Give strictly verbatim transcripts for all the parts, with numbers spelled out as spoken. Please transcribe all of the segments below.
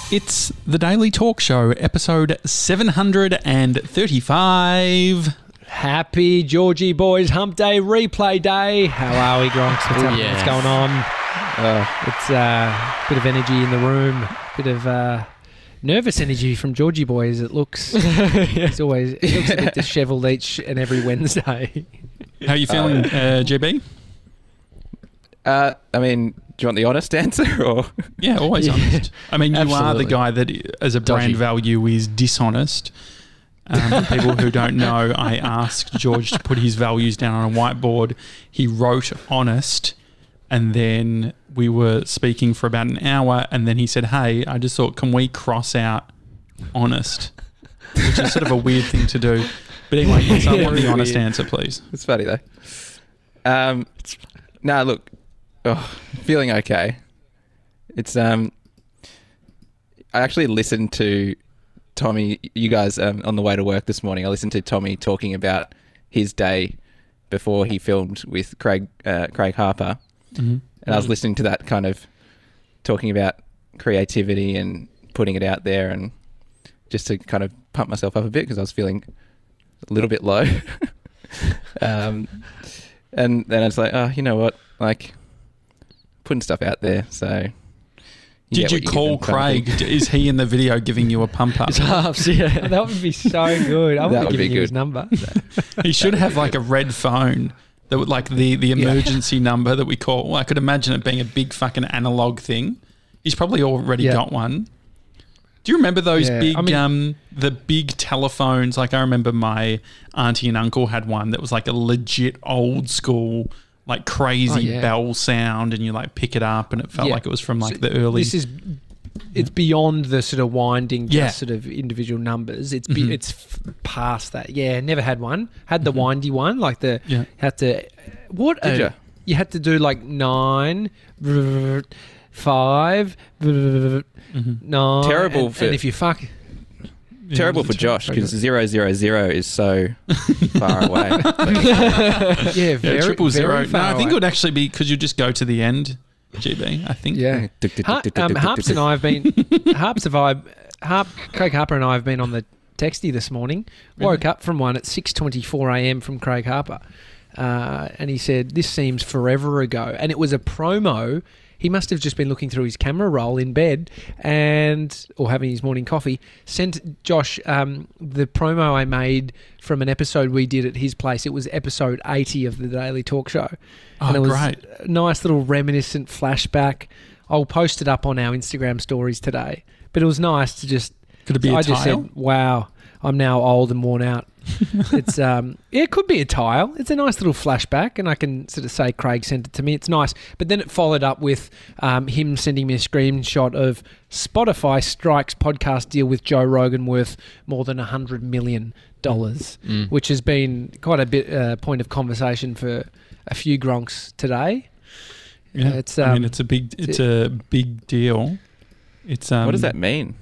It's the Daily Talk Show, episode seven hundred thirty-five. Happy Georgie Boys Hump Day Replay Day. How are we, Gronks? What's happening? Yeah. What's going on? Uh, It's a uh, bit of energy in the room, bit of uh, nervous energy from Georgie Boys. It looks, it's always it looks a bit dishevelled each and every Wednesday. How are you feeling, uh, G B? uh, I mean, do you want the honest answer or? Yeah, always Yeah. honest. I mean, you are the Absolutely. guy that, as a brand Dodgy. value, is dishonest. Um, for people who don't know, I asked George to put his values down on a whiteboard. He wrote honest, and then we were speaking for about an hour, and then he said, hey, I just thought, can we cross out honest? Which is sort of a weird thing to do. But anyway, yes, I Yeah, want the really honest weird. answer, please. It's funny though. Um, no, look, oh, feeling okay. It's um, I actually listened to Tommy, you guys, um, on the way to work this morning. I listened to Tommy talking about his day before he filmed with Craig uh, Craig Harper, Mm-hmm. and I was listening to that kind of talking about creativity and putting it out there, and just to kind of pump myself up a bit because I was feeling a little bit low. um, and then I was like, oh, you know what? Like, putting stuff out there, so... Did get you what give call them kind of Craig? thing. Is he in the video giving you a pump up? It's halves, yeah. That would be so good. I That would would give be you his good. number. He should have like a red phone that would like the, the emergency number that we call. Well, I could imagine it being a big fucking analog thing. He's probably already Yeah. got one. Do you remember those Yeah, big, I mean- um, the big telephones? Like I remember my auntie and uncle had one that was like a legit old school, like crazy Oh, yeah. bell sound, and you like pick it up, and it felt Yeah. like it was from like So the early. This is it's beyond the sort of winding, just Yeah. sort of individual numbers. It's be, Mhm. it's f- past that. Yeah, never had one. Had the windy one, like the Yeah. had to what Did uh, ya? you had to do like nine, five, nine. Terrible and, for- and if you fuck. Yeah, Terrible it was for Josh very because zero zero zero is so far away. yeah, Yeah, very, triple zero. very No, far I think away. it would actually be because you just go to the end, G B. I think. Yeah. Ha- um, Harps and I have been Harps have I Harp Craig Harper and I have been on the textie this morning. Really? Woke up from one at six twenty four a m from Craig Harper, uh, and he said this seems forever ago, and it was a promo. He must have just been looking through his camera roll in bed and or having his morning coffee. Sent Josh um, the promo I made from an episode we did at his place. It was episode eighty of the Daily Talk Show. Oh, and it was great. a nice little reminiscent flashback. I'll post it up on our Instagram stories today. But it was nice to just... Could it be a I just tile? said, wow, I'm now old and worn out. It's um, yeah, it could be a tile. It's a nice little flashback, and I can sort of say Craig sent it to me. It's nice. But then it followed up with um, him sending me a screenshot of Spotify strikes podcast deal with Joe Rogan worth more than one hundred million dollars, Mm. which has been quite a bit uh, point of conversation for a few gronks today. Yeah, Uh, it's, I mean, um, it's a big, it's a big deal. It's um, What does that mean?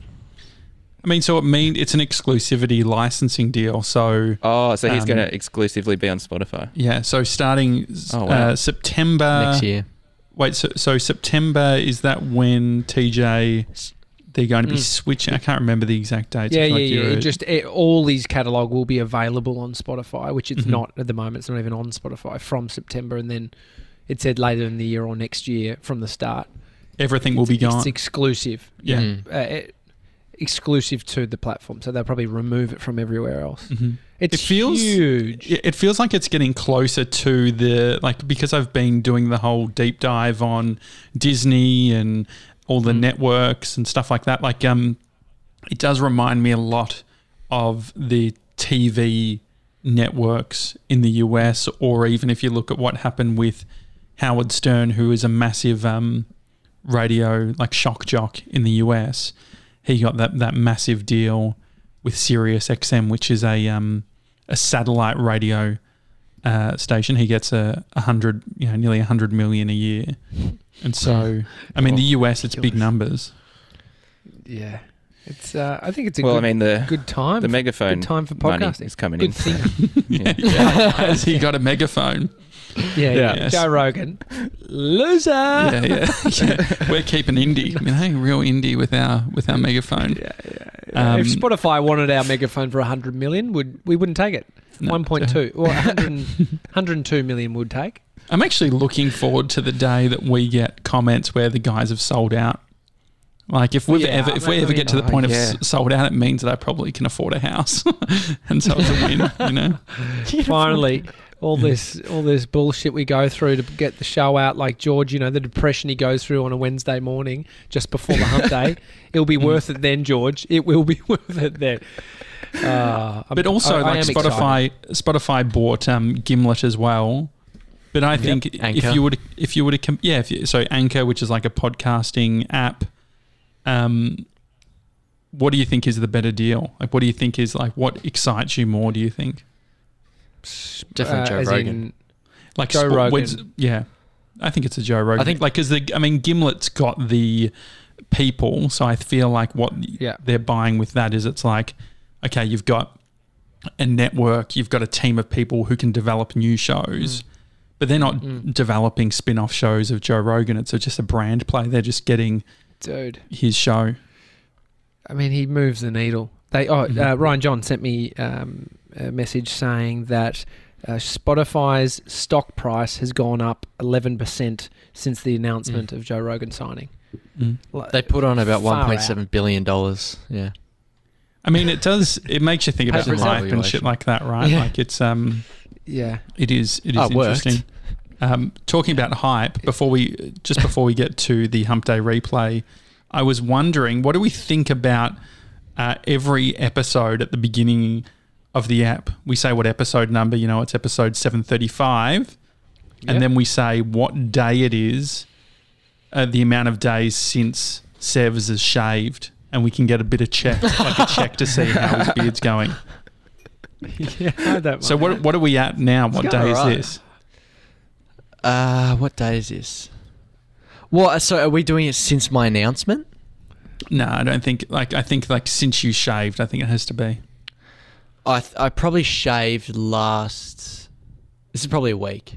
I mean, so it mean it's an exclusivity licensing deal. So Oh, so he's Um, going to exclusively be on Spotify. yeah, so starting Oh, wow. uh, September next year. Wait, so, so September, is that when T J they're going to be Mm. switching? I can't remember the exact dates. Yeah, I feel yeah, like yeah. you're- It just it, all his catalog will be available on Spotify, which it's Mhm. not at the moment. It's not even on Spotify from September, and then it said later in the year or next year from the start. everything will be It's- gone. It's exclusive. Yeah. Mm. Uh, it, exclusive to the platform, so they'll probably remove it from everywhere else. Mhm. It's It feels- huge. It it feels like it's getting closer to the, like, because I've been doing the whole deep dive on Disney and all the Mm. networks and stuff like that. Like, um, it does remind me a lot of the T V networks in the U S, or even if you look at what happened with Howard Stern, who is a massive um, radio, like, shock jock in the U S. He got that, that massive deal with Sirius X M, which is a um, a satellite radio uh, station. He gets a, a hundred, you know, nearly a hundred million a year, and so I mean, the U S, it's big numbers. Yeah, it's. Uh, I think it's a Well, good, I mean, the good time. the megaphone good time for money podcasting. is coming Good in. thing. Yeah. Yeah, has he got a megaphone? Yeah, yeah. Yes. Joe Rogan, loser. Yeah, yeah, yeah. We're keeping indie. I mean, hey, real indie with our with our megaphone. Yeah, yeah, yeah. Um, if Spotify wanted our megaphone for a hundred million, would we wouldn't take it? No. One point two or one hundred, one hundred two million would take. I'm actually looking forward to the day that we get comments where the guys have sold out. Like if we've Yeah, ever if we I ever mean, get to the oh, point yeah. of s- sold out, it means that I probably can afford a house, and so it's a win. You know. Finally, all this all this bullshit we go through to get the show out, like George, you know, the depression he goes through on a Wednesday morning just before the hump day. It'll be worth it then, George. It will be worth it then. Uh, I'm- But also, I- I like am Spotify, excited. Spotify bought um, Gimlet as well. But I think if Anchor. you would, if you would, com- yeah, if you, so Anchor, which is like a podcasting app. Um, what do you think is the better deal? Like, what do you think is like what excites you more? Do you think Definitely Joe as Rogan. in- like Joe spo- Rogan. what's- Yeah, I think it's a Joe Rogan. I think- like because the, I mean, Gimlet's got the people, so I feel like what Yeah. they're buying with that is it's like, okay, you've got a network, you've got a team of people who can develop new shows. Mm. But they're not Mm. developing spin-off shows of Joe Rogan. It's just a brand play. They're just getting dude. his show. I mean, he moves the needle. They oh, Mhm. uh, Ryan John sent me um, a message saying that uh, Spotify's stock price has gone up eleven percent since the announcement of Joe Rogan signing. Mm. Like, They put on about far one point seven billion dollars. Yeah. I mean, it does. It makes you think about Paper hype and valuation. shit like that, right? Yeah. Like it's um, Yeah. it is. It is Oh, it worked. interesting. Um, talking about hype, before we just before we get to the Hump Day replay, I was wondering, what do we think about uh, every episode at the beginning of the app? We say what episode number, you know, it's episode seven thirty-five, Yep. and then we say what day it is, uh, the amount of days since Sevs has shaved, and we can get a bit of check, like a check to see how his beard's going. yeah. I heard that So one. what what are we at now? What It's day going is alright. this? Uh, what day is this? Well, so are we doing it since my announcement? No, I don't think. Like I think like since you shaved, I think it has to be. I th- I probably shaved last. This is probably a week.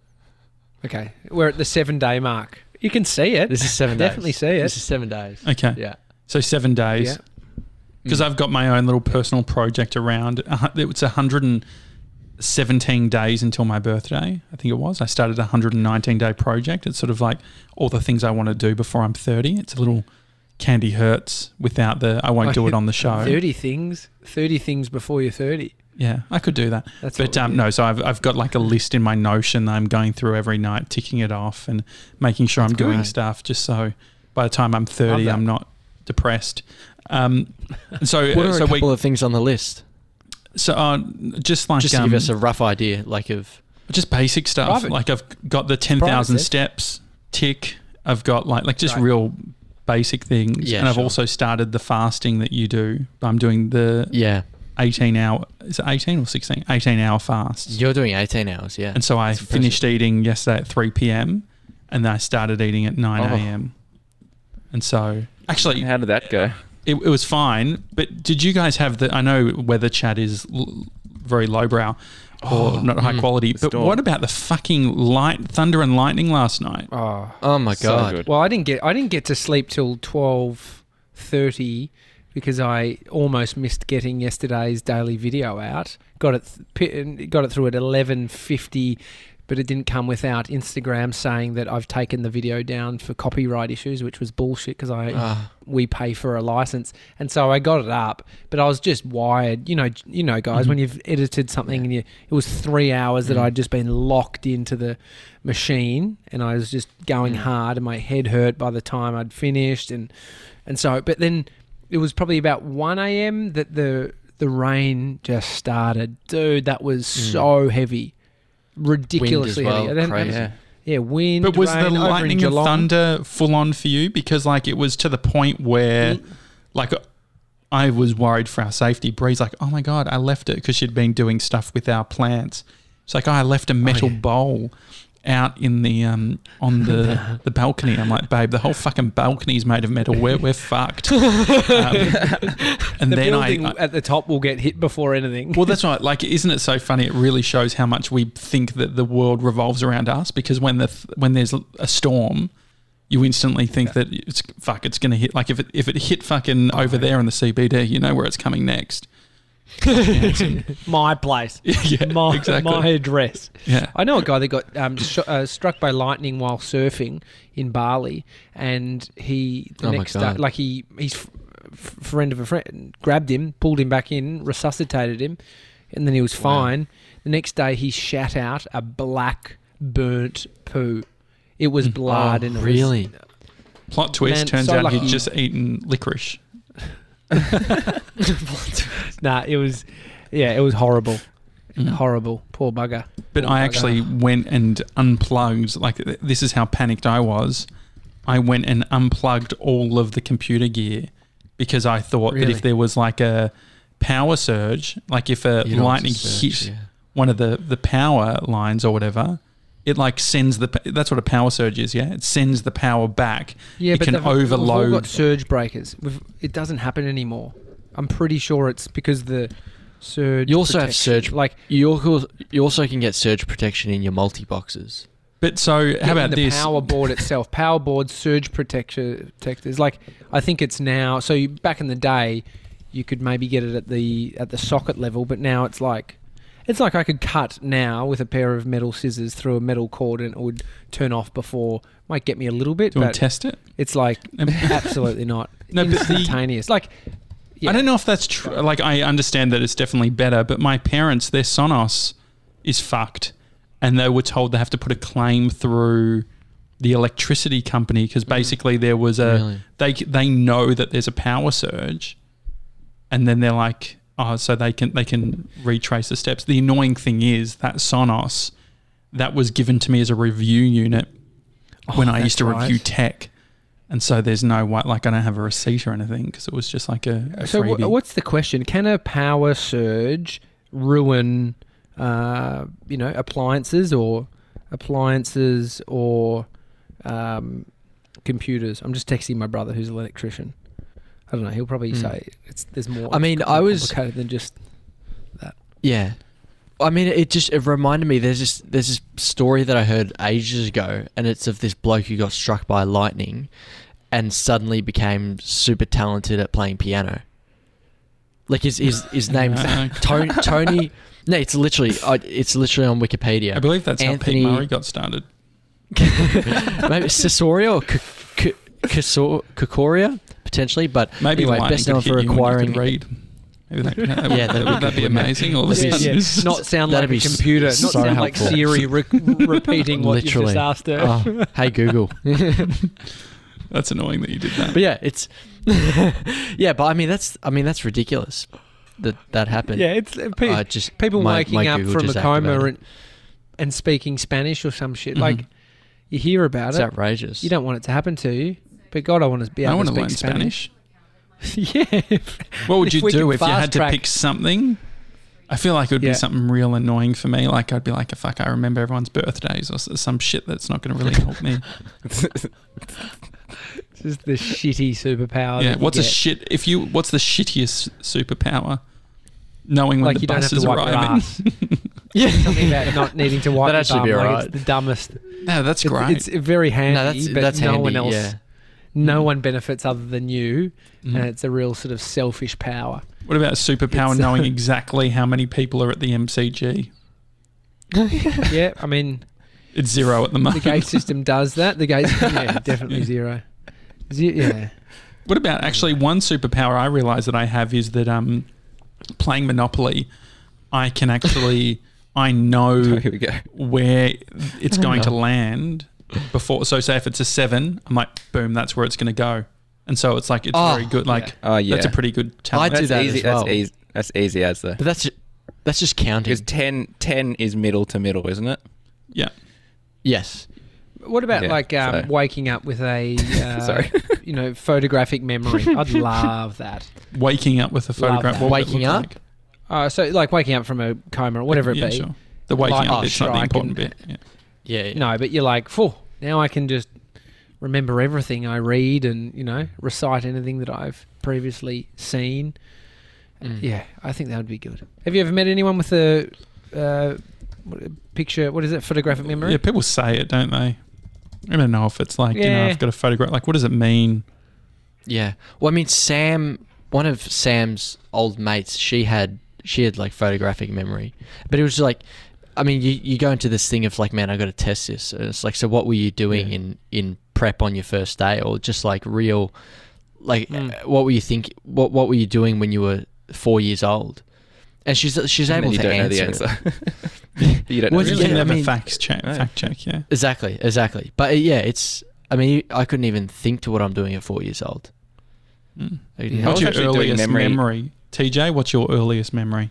Okay, we're at the seven day mark. You can see it. This is seven days. Definitely see it. This is seven days. Okay. Yeah. So seven days. Yeah. Because I've got my own little personal project around. Uh, hu- it's one hundred seventeen days until my birthday. I think it was. I started a one hundred nineteen day project. It's sort of like all the things I want to do before I'm thirty. It's a little Candy Hurts without the. I won't do it on the show. Thirty things. Thirty things before you're thirty. Yeah, I could do that. That's But what we um, do. no, so I've I've got like a list in my Notion that I'm going through every night, ticking it off and making sure I'm doing good. stuff just so by the time I'm thirty, Love that. I'm not depressed. Um, so What are so a couple we of things on the list? so uh, just like Just to um, give us a rough idea, like of. just basic stuff. Private. Like I've got the ten thousand Private. steps tick. I've got like like just Right. real basic things, Yeah, and I've sure. also started the fasting that you do. I'm doing the Yeah. eighteen hour. Is it eighteen or sixteen? eighteen hour fasts. You're doing eighteen hours, yeah. And so I That's impressive. finished eating yesterday at three p.m. and then I started eating at nine Oh. a.m. And so actually, How did that go? it, it was fine. But did you guys have the? I know weather chat is l- very lowbrow or Oh, not high mm, quality. the But storm. what about the fucking light thunder and lightning last night? Oh. Oh my So god. good. Well, I didn't get I didn't get to sleep till twelve thirty because I almost missed getting yesterday's daily video out. Got it th- pi- got it through at eleven fifty, but it didn't come without Instagram saying that I've taken the video down for copyright issues, which was bullshit because I Ah, we pay for a license, and so I got it up, but I was just wired. You know, you know, guys, Mhm. when you've edited something and you, it was three hours that Mm. I'd just been locked into the machine, and I was just going Mm. hard, and my head hurt by the time I'd finished, and and so, but then it was probably about one a.m. that the the rain just started, dude. That was Mm. so heavy, ridiculously well, heavy. I don't- crazy. Yeah. yeah, wind. But was rain, the over in lightning and Geelong. thunder full on for you? Because like it was to the point where, like, I was worried for our safety. Bree's like, "Oh my god, I left it," because she'd been doing stuff with our plants. It's like, "Oh, I left a metal yeah. bowl out in the um on the the balcony. I'm like, babe, the whole fucking balcony's made of metal. We're we're fucked. Um, and The then building I, I at the top will get hit before anything. well, that's right. Like, isn't it so funny? It really shows how much we think that the world revolves around us. Because when the when there's a storm, you instantly think that it's fuck. It's going to hit. Like if it if it hit fucking Oh, over there in the C B D, you know where it's coming next. My place. Yeah, my, exactly. my address. Yeah. I know a guy that got um, sh- uh, struck by lightning while surfing in Bali, and he the Oh my next day, God. like he he's f- f- friend of a friend grabbed him, pulled him back in, resuscitated him, and then he was fine. The next day, he shat out a black burnt poo. It was blood, Oh, and it was- really? Plot twist. Man, turns so out lucky. he'd just eaten licorice. nah, it was yeah, it was horrible, Mm. horrible. Poor bugger. But Poor I bugger. actually went and unplugged. Like, this is how panicked I was. I went and unplugged all of the computer gear because I thought that Really? if there was like a power surge, like if a You don't want to lightning search, hit yeah. one of the, the power lines or whatever, it like sends the. That's what a power surge is, yeah. It sends the power back. Yeah, it but can they've- We've all overload. got surge breakers. We've, it doesn't happen anymore. I'm pretty sure it's because the surge. You also have protection- surge- like You also, you also can get surge protection in your multi boxes. But so, how getting about the this? power board itself? Power board surge protector protectors. Like I think it's now. So you, back in the day, you could maybe get it at the at the socket level, but now it's like. It's like I could cut now with a pair of metal scissors through a metal cord and it would turn off before. Might get me a little bit, Do you but want to test it? it's like absolutely not. No, but the- Instantaneous. Like, yeah. I don't know if that's true. Like, I understand that it's definitely better, but my parents, their Sonos is fucked, and they were told they have to put a claim through the electricity company because basically there was a Really? they they know that there's a power surge, and then they're like, oh, so they can they can retrace the steps. The annoying thing is that Sonos that was given to me as a review unit when I used to Oh, that's review right. tech. And so there's no way, like I don't have a receipt or anything because it was just like a, a So freebie. wh- what's the question? Can a power surge ruin, uh, you know, appliances or appliances or um, computers? I'm just texting my brother who's an electrician. I don't know. He'll probably Hmm. say it's there's more. I mean, it's I more was- complicated than just that. Yeah. I mean, it just it reminded me. There's this there's this story that I heard ages ago, and it's of this bloke who got struck by lightning, and suddenly became super talented at playing piano. Like his his his name's Uh, Tony. Tony no, it's literally uh, it's literally on Wikipedia. I believe that's Anthony- how Pete Murray got started. Maybe Caesarea or C- C- Casor- Kokoria potentially, but Maybe anyway, lightning best could known hit for you when you acquiring. could read. Maybe that, that, Yeah, would, that'd would be that be good, wouldn't it? amazing? All of a Yeah, sudden, yeah. it's- Not sound That'd like be a computer. s- Not so sound like helpful. Siri re- repeating what you've Literally. just asked her. Oh, hey Google. that's annoying that you did that. But yeah, it's yeah, but I mean that's I mean that's ridiculous that that happened. Yeah, it's uh, pe- I just people my- waking my up Google from a just coma activated. and, and speaking Spanish or some shit. Mhm. Like you hear about It's it, outrageous. you don't want it to happen to you. But God, I want to be I able want to to speak learn Spanish. Spanish. yeah. What would If you we do could if you fast had to track- pick something? I feel like it would Yeah. be something real annoying for me. Like I'd be like, fuck, I remember everyone's birthdays or s- some shit that's not going to really help me. This is the shitty superpower. yeah. that you What's a get. shit? If you, what's the shittiest superpower? Knowing when Like the you don't bus have is to wipe your arriving. ass. Yeah, something about not needing to wipe That'd your actually bum. be Like alright. it's the dumbest. No, that's It's, great. it's very handy, no, that's but that's no handy. one else. Yeah. No Mm. one benefits other than you, Mhm. and it's a real sort of selfish power. What about a superpower It's, uh, knowing exactly how many people are at the M C G? Yeah, I mean, It's zero at the the moment. gate system does that. The gate, yeah, definitely Yeah. zero. Ze- yeah. What about actually one superpower I realise that I have is that um, playing Monopoly, I can actually I know Here we go. where it's going to know. land before. So say if it's a seven, I'm like, boom, that's where it's going to go. And so it's like it's Oh, very good. Like Oh yeah, that's a pretty good I talent. do that's that easy. as well. That's easy. That's easy as the But that's ju- that's just counting. because ten, ten is middle to middle, isn't it? Yeah. Yes. What about Yeah, like um, so- waking up with a, uh, Sorry. you know, photographic memory? I'd love that. Waking up with a photograph. that. what would it Waking look up? like? Uh, so like waking up from a coma or whatever it yeah, be. Sure. The waking Like- up oh, bit's not the sure, I important can- bit. Yeah. Yeah, yeah. No, but you're like, phew, now I can just remember everything I read and, you know, recite anything that I've previously seen. Mm. Yeah, I think that would be good. Have you ever met anyone with a uh, what- picture, what is it, photographic memory? Yeah, people say it, don't they? I don't know if it's like, you know, Yeah. I've got a photograph. Like, what does it mean? Yeah. Well, I mean, Sam, one of Sam's old mates, she had she had like photographic memory, but it was like, I mean, you, you go into this thing of like, man, I got to test this. And it's like, so what were you doing Yeah. in, in prep on your first day, or just like real, like, Mm. uh, what were you think? What what were you doing when you were four years old? And she's she's And then able you to don't know answer. the answer. you don't know Well, the You yeah, can answer. I never mean- fact check, No. fact check, yeah. Exactly, exactly. But uh, yeah, it's. I mean, I couldn't even think to what I'm doing at four years old. Mm. I- Yeah. I What's was your actually doing earliest memory- memory? T J, what's your earliest memory?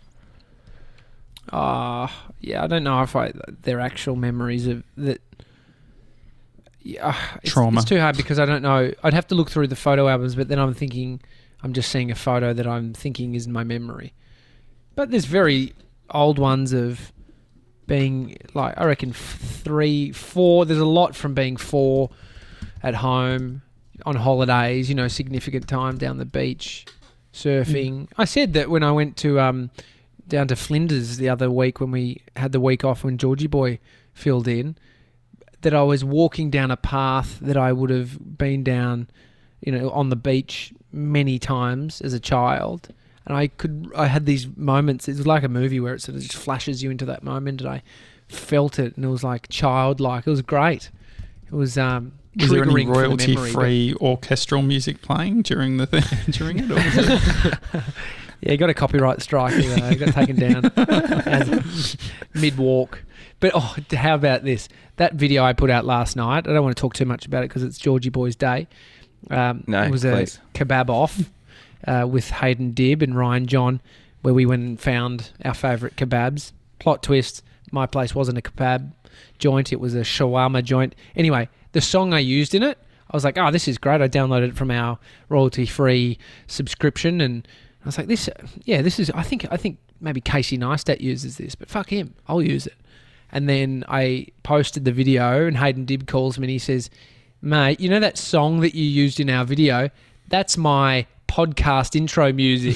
Uh, yeah, I don't know if I their actual memories of that. Yeah, it's, Trauma. It's too hard because I don't know. I'd have to look through the photo albums, but then I'm thinking, I'm just seeing a photo that I'm thinking is my memory. But there's very old ones of being like, I reckon f- three, four. There's a lot from being four at home on holidays. You know, significant time down the beach, surfing. I said that when I went to um, down to Flinders the other week when we had the week off when Georgie Boy filled in, that I was walking down a path that I would have been down, you know, on the beach many times as a child. And I could, I had these moments. It was like a movie where it sort of just flashes you into that moment, and I felt it, and it was like childlike. It was great. It was um, Was there any triggering for the memory, but- royalty-free orchestral music playing during the thing, during it? Or was it? Yeah, he got a copyright strike. He uh, got taken down as mid-walk. But oh, how about this? That video I put out last night, I don't want to talk too much about it because it's Georgie Boy's day. Um, No, it was please. a kebab off uh, with Hayden Dibb and Ryan John, where we went and found our favourite kebabs. Plot twist, my place wasn't a kebab joint, it was a shawarma joint. Anyway, the song I used in it, I was like, oh, this is great. I downloaded it from our royalty-free subscription, and I was like, this, yeah, this is, I think, I think maybe Casey Neistat uses this, but fuck him, I'll use it. And then I posted the video, and Hayden Dibb calls me and he says, mate, you know that song that you used in our video? That's my podcast intro music.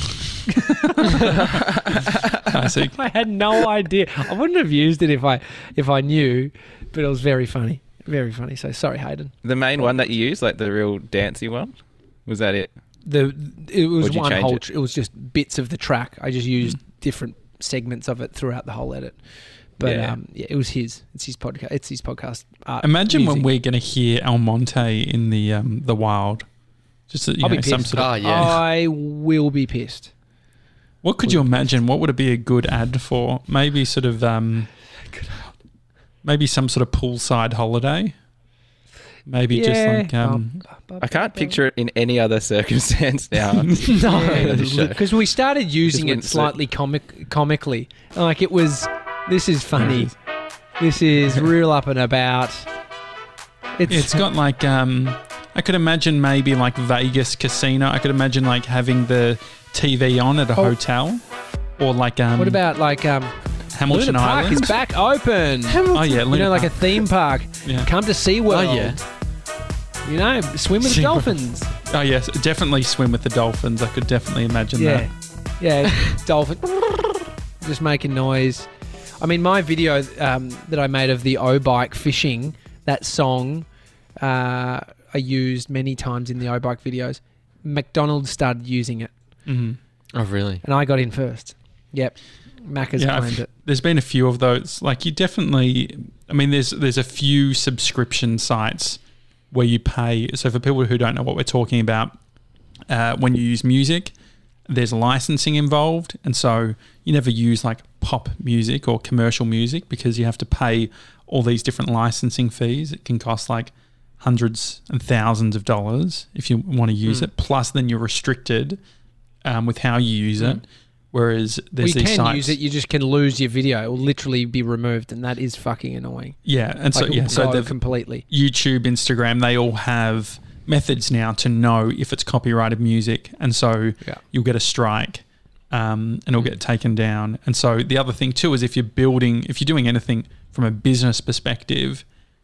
Classic. I had no idea. I wouldn't have used it if I if I knew, but it was very funny. Very funny. So sorry, Hayden. The main one that you used, like the real dancey one, was that it? The it was What'd you one change whole. it? Tr- it was just bits of the track. I just used different segments of it throughout the whole edit. But Yeah. um, yeah, it was his. It's his podcast. It's his podcast. Art Imagine when music. we're going to hear Almonte in the um, the wild. Just you I'll know, be some pissed. sort of. Oh, yeah. I will be pissed. What could you imagine? What would it be a good ad for? Maybe sort of um, maybe some sort of poolside holiday. Maybe just Yeah. like um, I can't picture it in any other circumstance now. No, Yeah, the show. because we started using it wouldn't suit. slightly comic comically. Like it was, this is funny. This is real up and about. It's, it's got like um, I could imagine maybe like Vegas casino. I could imagine like having the T V on at a Oh. hotel, or like um, what about like um, Hamilton Luna Park Island? is back open. Oh yeah, You Luna know, like a Park. theme park. Yeah. Come to SeaWorld. Oh, yeah. You know, swim with the SeaWorld. dolphins. Oh yes, definitely swim with the dolphins. I could definitely imagine Yeah. that. Yeah, dolphin. Just making noise. I mean, my video um, that I made of the O-Bike fishing, that song, uh, I used many times in the O-Bike videos. McDonald's started using it, Mm-hmm. Oh, really? and I got in first. Yep. Macca's Yeah, claimed I've- it. There's been a few of those. Like you definitely, I mean, there's there's a few subscription sites where you pay. So for people who don't know what we're talking about, uh, when you use music, there's licensing involved, and so you never use like pop music or commercial music because you have to pay all these different licensing fees. It can cost like hundreds and thousands of dollars if you want to use Mm. it. Plus, then you're restricted um, with how you use Mm. it. Whereas Well, there's you these can sites, use it, you just can lose your video. It will literally be removed, and that is fucking annoying. yeah, and so Like, it yeah, will so go the completely. YouTube, Instagram, they all have methods now to know if it's copyrighted music, and so Yeah. you'll get a strike, um, and it'll get taken down. And so the other thing too is if you're building, if you're doing anything from a business perspective,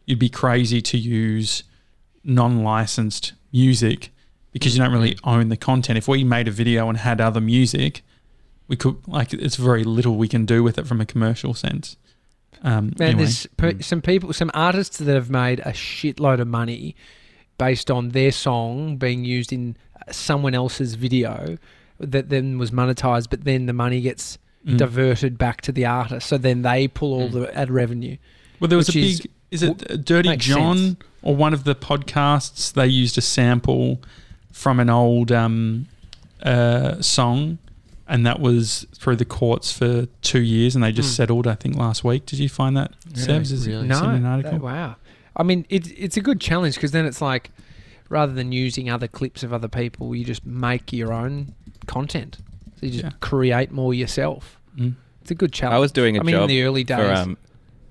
you'd be crazy to use non-licensed music because you don't really own the content. If we made a video and had other music, we could like it's very little we can do with it from a commercial sense. Um, Man, anyway. there's per, some people, some artists that have made a shitload of money based on their song being used in someone else's video that then was monetized, but then the money gets Mm. diverted back to the artist, so then they pull all the ad revenue. Well, there was which a is- big. Is it Dirty makes John sense. or one of the podcasts? They used a sample from an old um, uh, song, and that was through the courts for two years, and they just Mm. settled. I think last week. Did you find that? Sebs, is Really? it seen an No, article? that- wow. I mean, it's it's a good challenge because then it's like, rather than using other clips of other people, you just make your own content. So you just Yeah. create more yourself. Mm. It's a good challenge. I was doing a I mean, job in the early days. for um.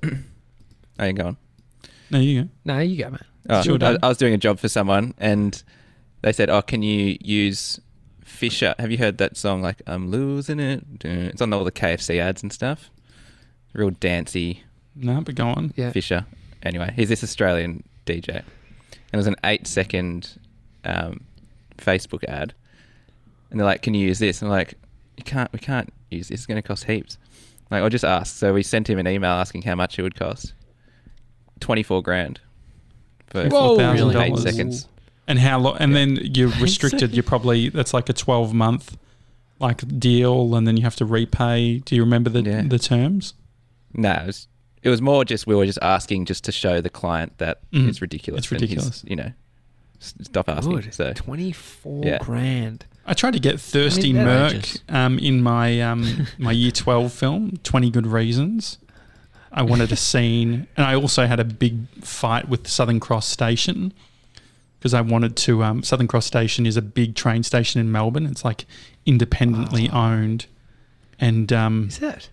Are you going? There you go. No, you go, man. Oh, Sure I, done. I was doing a job for someone, and they said, "Oh, can you use Fisher? Have you heard that song? Like, I'm losing it. It's on all the K F C ads and stuff. Real dancey No, but go on. Yeah. Fisher. Anyway, he's this Australian D J, and it was an eight-second um, Facebook ad, and they're like, "Can you use this?" And I'm like, "You can't. We can't use this. It's going to cost heaps." Like, I'll just ask. So we sent him an email asking how much it would cost. Twenty-four grand. For Whoa. Really? eight Dollars. seconds. And how long? And then you're restricted. You're probably that's like a twelve month like deal, and then you have to repay. Do you remember the Yeah. the terms? No, it was, it was more just we were just asking just to show the client that Mm. it's ridiculous. It's and he's, ridiculous. you know, s- stop asking. Good. So twenty-four Yeah. grand. I tried to get Thirsty I mean, Merc outrageous. um, in my um, my Year twelve film, twenty Good Reasons. I wanted a scene, and I also had a big fight with Southern Cross Station because I wanted to. Um, Southern Cross Station is a big train station in Melbourne. It's like independently owned, and um, Is it?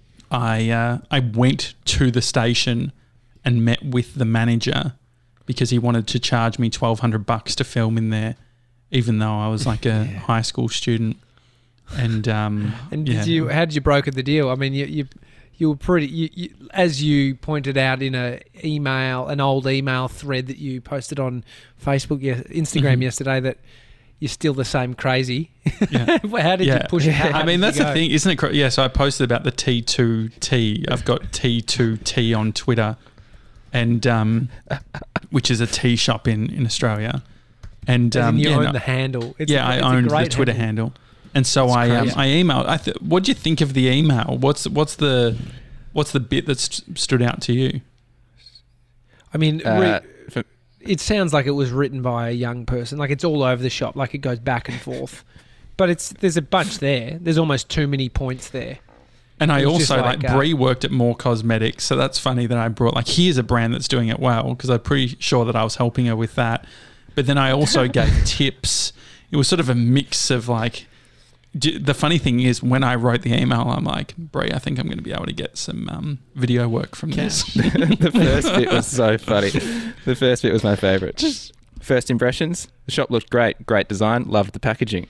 I uh, I went to the station and met with the manager because he wanted to charge me twelve hundred bucks to film in there, even though I was like a high school student. And um, And yeah. did you? How did you broker the deal? I mean, you you, you were pretty. You, you, as you pointed out in a email, an old email thread that you posted on Facebook, yes, Instagram Mhm. yesterday, that you're still the same crazy. Yeah. How did Yeah. you push it? How I did mean, you that's the go? thing, isn't it? cra- Yeah, so I posted about the T two T. I've got T two T on Twitter, and um, which is a tea shop in, in Australia. And As in um, you yeah, own no- the handle. It's yeah, a, I it's a owned the great Twitter handle. And so It's I um, crazy. I emailed. I th- what do you think of the email? What's what's the what's the bit that st- stood out to you? I mean, Uh, re- for- it sounds like it was written by a young person. Like it's all over the shop. Like it goes back and forth. But it's there's a bunch there. There's almost too many points there. And I It was just also like, like, uh, Brie worked at More Cosmetics, so that's funny that I brought like here's a brand that's doing it well because I'm pretty sure that I was helping her with that. But then I also gave tips. It was sort of a mix of like. d- The funny thing is, when I wrote the email, I'm like, Brie, I think I'm going to be able to get some um, video work from this. the first bit was so funny. The first bit was my favourite. First impressions: the shop looked great, great design, loved the packaging.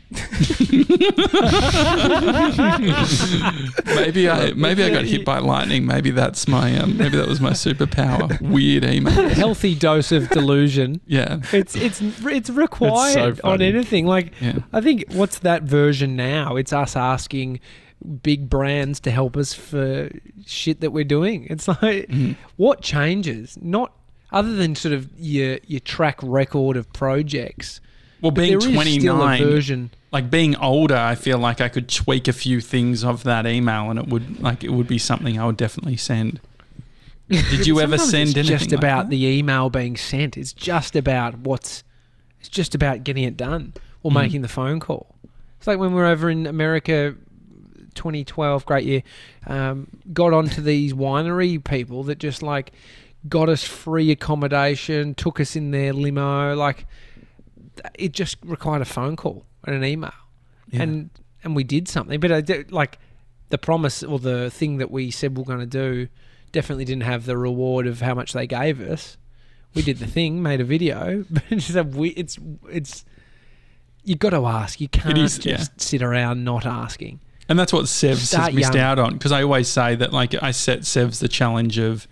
maybe I maybe I got hit by lightning. Maybe that's my um, maybe that was my superpower. Weird email. Healthy dose of delusion. Yeah, It's it's it's required on funny. anything. Like yeah. I think what's that version now? It's us asking big brands to help us for shit that we're doing. It's like Mhm. what changes? Not other than sort of your your track record of projects. Well, But being there is still a twenty-nine, version. like being older, I feel like I could tweak a few things of that email, and it would like it would be something I would definitely send. Did you ever Sometimes send it's anything? just like about that? the email being sent. It's just about what's. It's just about getting it done or Mm. making the phone call. It's like when we were over in America, twenty twelve, great year. Um, got onto these winery people that just like got us free accommodation, took us in their limo. Like it just required a phone call and an email, Yeah. and and we did something. But I did, like the promise or the thing that we said we we're going to do definitely didn't have the reward of how much they gave us. We did the thing, made a video, but it's a, we, it's it's you got to ask. You can't is, just yeah. sit around not asking. And that's what Sevs Start has missed young. out on because I always say that like I set Sevs the challenge of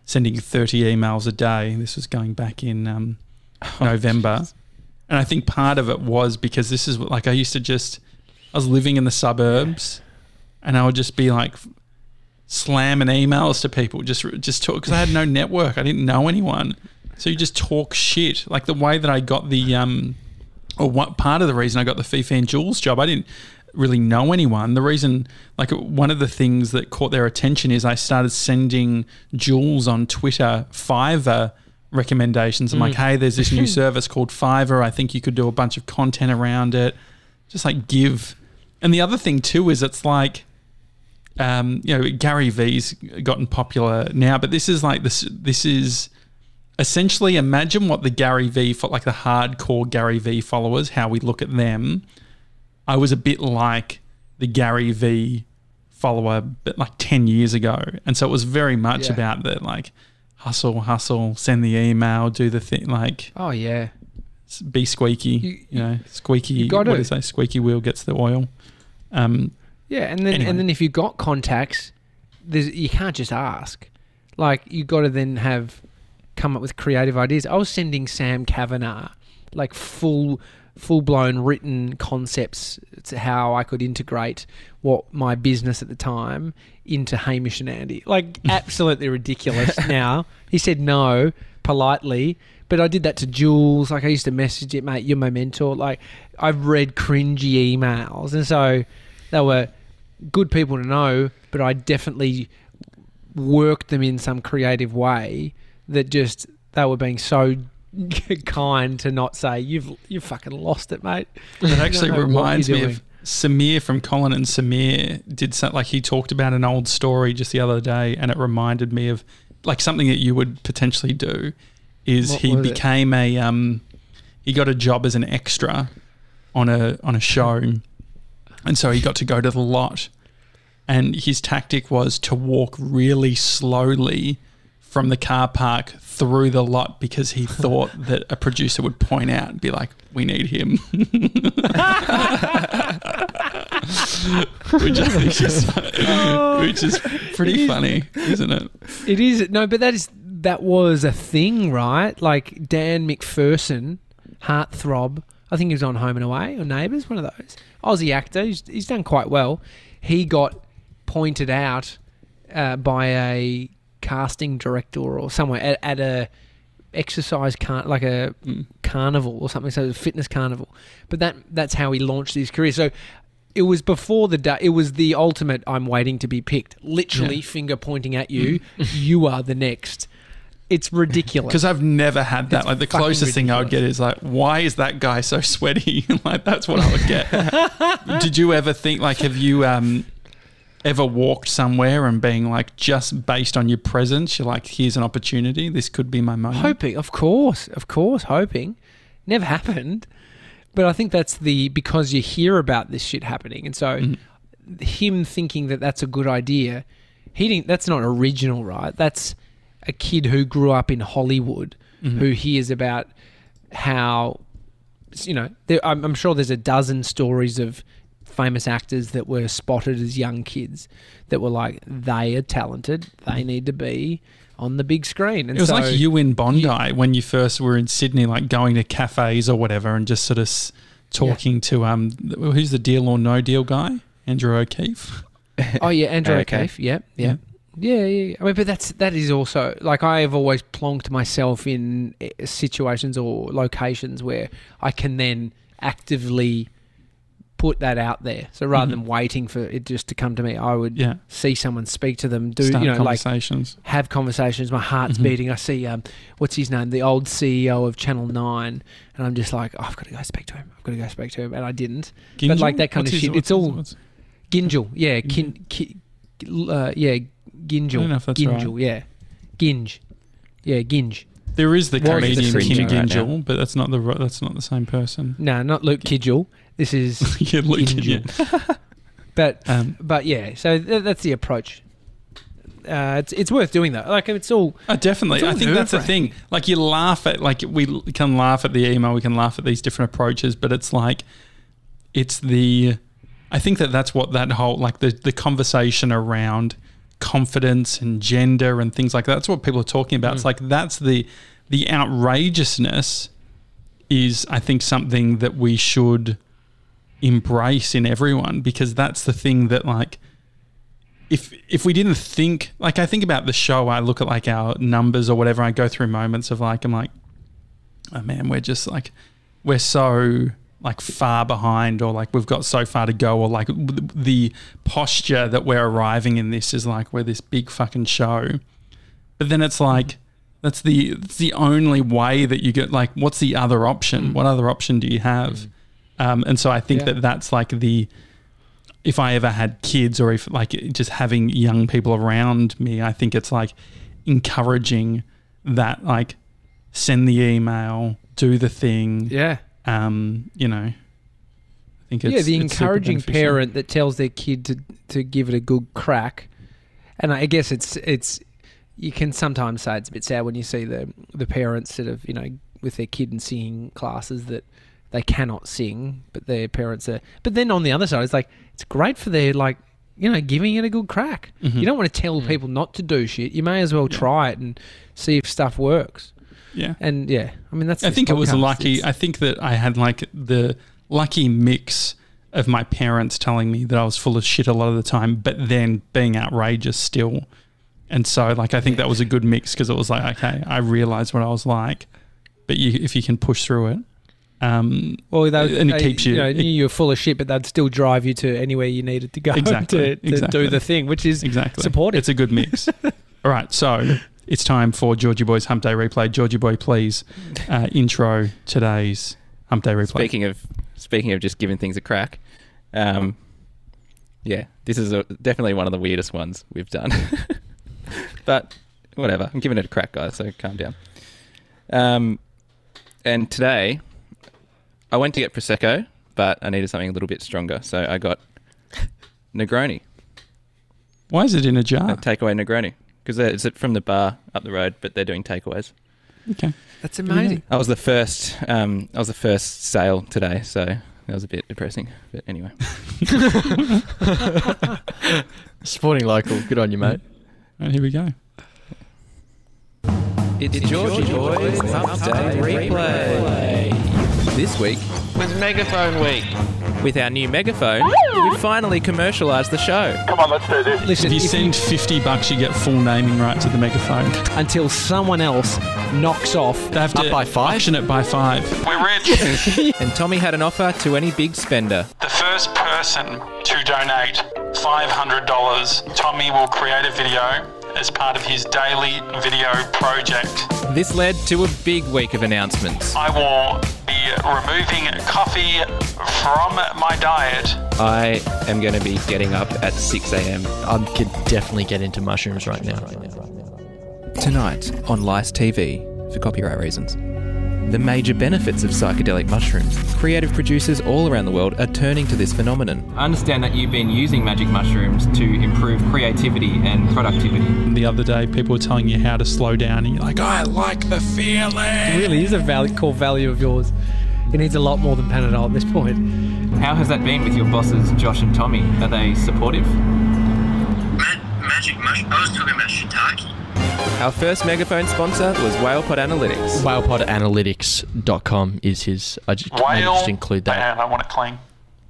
sending thirty emails a day. This was going back in um, November. And I think part of it was because this is what, like, I used to just, I was living in the suburbs and I would just be like slamming emails to people, just, just talk, because I had no network. I didn't know anyone. So you just talk shit. Like the way that I got the, um, or what part of the reason I got the FIFA and Jules job, I didn't really know anyone. The reason, like one of the things that caught their attention is I started sending Jules on Twitter Fiverr recommendations. I'm Mm. like, hey, there's this new service called Fiverr. I think you could do a bunch of content around it. Just like give. And the other thing too is it's like, um, you know, Gary V's gotten popular now, but this is like this. This is essentially, imagine what the Gary V, like the hardcore Gary V followers, how we look at them. I was a bit like the Gary V follower, but like ten years ago, and so it was very much Yeah. about the like. Hustle, hustle, send the email, do the thing, like Oh, yeah. s- be squeaky, You- you, know, squeaky, you gotta- what is that? Squeaky wheel gets the oil. Um, Yeah, and then Anyway. and then if you've got contacts, there's you can't just ask. Like you got to then have come up with creative ideas. I was sending Sam Kavanagh like full full blown written concepts to how I could integrate what my business at the time into Hamish and Andy. Like absolutely ridiculous. Now he said no politely. But I did that to Jules. Like I used to message it, mate, you're my mentor. Like I've read cringy emails. And so they were good people to know, but I definitely worked them in some creative way that just, they were being so kind to not say, you've you fucking lost it, mate. it actually know what reminds you're me doing. of Samir from Colin and Samir did something, like he talked about an old story just the other day, and it reminded me of like something that you would potentially do is What he was it? became a, um, he got a job as an extra on a, on a show. And so he got to go to the lot, and his tactic was to walk really slowly from the car park through the lot because he thought that a producer would point out and be like, we need him. which I think is, which is pretty funny, isn't it? It is. No, but that is, that was a thing, right? Like Dan McPherson, heartthrob, I think he was on Home and Away or Neighbours, one of those. Aussie actor, he's, he's done quite well. He got pointed out uh, by a casting director or somewhere at, at a exercise car- like a Mm. carnival or something, so it was a fitness carnival. But that that's how he launched his career. So it was before the day. It was the ultimate. I'm waiting to be picked. Literally, Yeah. finger pointing at you. You are the next. It's ridiculous. Because I've never had that. It's Like the fucking closest thing I would get is like, why is that guy so sweaty? Like that's what I would get. Did you ever think like, have you um, ever walked somewhere and being like, just based on your presence, you're like, here's an opportunity. This could be my moment. Hoping, of course, of course, hoping. Never happened. But I think that's the, because you hear about this shit happening. And so Mhm. him thinking that that's a good idea, he didn't, that's not original, right? That's a kid who grew up in Hollywood Mhm. who hears about how, you know, there, I'm, I'm sure there's a dozen stories of famous actors that were spotted as young kids that were like, they are talented, they need to be on the big screen. And It was so, like you in Bondi when you first were in Sydney, like going to cafes or whatever and just sort of s- talking to, um, who's the Deal or No Deal guy? Andrew O'Keefe. Oh yeah, Andrew Okay. O'Keefe. Yeah, yeah, yeah, yeah. I mean, but that's that is also like I have always plonked myself in eh, situations or locations where I can then actively put that out there. So rather Mhm. than waiting for it just to come to me, I would Yeah. see someone, speak to them, do Start you know, like conversations. have conversations. My heart's Mhm. beating. I see um, what's his name, the old C E O of Channel Nine, and I'm just like, oh, I've got to go speak to him. I've got to go speak to him, and I didn't. Ginjal? like that kind What's of his- shit, what's it's his- all- what's- Ginjal, yeah, kin, ki, uh, yeah, Ginjal. I don't know if that's Ginjal, right. yeah, Ginge, yeah, Ginge. There is the Well, it's comedian just Kim cringing right Ginjal, but that's not the ri- that's not the same person. No, not Luke Kidgel. This is yeah, look, Ginjal. yeah. But Um, but yeah, so th- that's the approach. Uh, it's it's worth doing though. Like it's all Oh, definitely. It's all I think that's the nerve-wracking. thing. Like you laugh at, like we l- can laugh at the email, we can laugh at these different approaches, but it's like, it's the, I think that that's what that whole, like the, the conversation around confidence and gender and things like that. That's what people are talking about. Mm. It's like that's the the outrageousness is, I think, something that we should embrace in everyone, because that's the thing that, like, if if we didn't think, like, I think about the show, I look at like our numbers or whatever, I go through moments of like, I'm like, oh man, we're just like, we're so like far behind, or like we've got so far to go, or like the posture that we're arriving in this is like we're this big fucking show. But then it's like, that's the it's the only way that you get, like, what's the other option? Mm. What other option do you have? Mm. Um, and so I think yeah. that that's like the, if I ever had kids, or if like just having young people around me, I think it's like encouraging that, like, send the email, do the thing. Yeah. Um, you know, I think it's, yeah, the it's encouraging parent that tells their kid to, to give it a good crack. And I guess it's, it's, you can sometimes say it's a bit sad when you see the, the parents sort of, you know, with their kid in singing classes that they cannot sing, but their parents are. But then on the other side, it's like, it's great for their, like, you know, giving it a good crack. Mm-hmm. You don't want to tell mm-hmm. people not to do shit. You may as well yeah. try it and see if stuff works. Yeah. And yeah, I mean, that's. I think it was podcast. lucky. It's, I think that I had like the lucky mix of my parents telling me that I was full of shit a lot of the time, but then being outrageous still. And so, like, I think that was a good mix, because it was like, okay, I realized what I was like, but you, if you can push through it. Um, well, they, and it they, keep you, you know, it, knew you were full of shit, but they'd still drive you to anywhere you needed to go exactly, to, to exactly. do the thing, which is exactly. supportive. It's a good mix. All right, so it's time for Georgie Boy's Hump Day Replay. Georgie Boy, please uh, intro today's Hump Day Replay. Speaking of speaking of just giving things a crack, um, yeah, this is a, definitely one of the weirdest ones we've done. But whatever, I'm giving it a crack, guys, so calm down. Um, and today I went to get Prosecco, but I needed something a little bit stronger, so I got Negroni. Why is it in a jar? A takeaway Negroni. Because it's from the bar up the road, but they're doing takeaways. Okay. That's amazing. I was the first um, I was the first sale today, so that was a bit depressing. But anyway. Supporting local. Good on you, mate. Right, here we go. It's, it's Georgie Boy's Hump Day Replay. This week was Megaphone Week. With our new megaphone, we finally commercialised the show. Come on, let's do this. Listen, if you if send you, fifty bucks, you get full naming rights to the megaphone. Until someone else knocks off. They have to by five? auction it by five. We're rich. And Tommy had an offer to any big spender. The first person to donate five hundred dollars, Tommy will create a video as part of his daily video project. This led to a big week of announcements. I will be removing coffee from my diet. I am going to be getting up at six a.m. I could definitely get into mushrooms right now. Tonight on Lice T V, for copyright reasons. The major benefits of psychedelic mushrooms. Creative producers all around the world are turning to this phenomenon. I understand that you've been using magic mushrooms to improve creativity and productivity. The other day, people were telling you how to slow down, and you're like, I like the feeling. It really is a value, core value of yours. It needs a lot more than Panadol at this point. How has that been with your bosses, Josh and Tommy? Are they supportive? Ma- magic mushroom? I was talking about shiitake. Our first megaphone sponsor was WhalePod Analytics. whale pod analytics dot com is his. I just, Whale, I just include that. Man, I want it clean.